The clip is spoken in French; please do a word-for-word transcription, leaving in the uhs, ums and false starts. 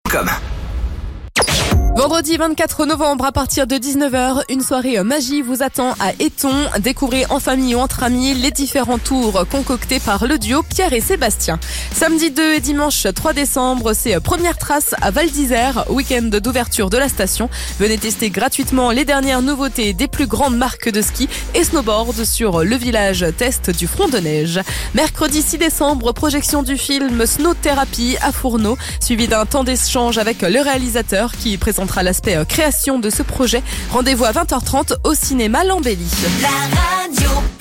Comme. Vendredi vingt-quatre novembre à partir de dix-neuf heures, une soirée magie vous attend à Éton. Découvrez en famille ou entre amis les différents tours concoctés par le duo Pierre et Sébastien. Samedi deux et dimanche trois décembre, c'est première trace à Val d'Isère, week-end d'ouverture de la station. Venez tester gratuitement les dernières nouveautés des plus grandes marques de ski et snowboard sur le village test du Front de Neige. Mercredi six décembre, projection du film Snow Therapy à Fourneau, suivi d'un temps d'échange avec le réalisateur qui présente l'aspect création de ce projet. Rendez-vous à vingt heures trente au cinéma L'Embellie. La radio.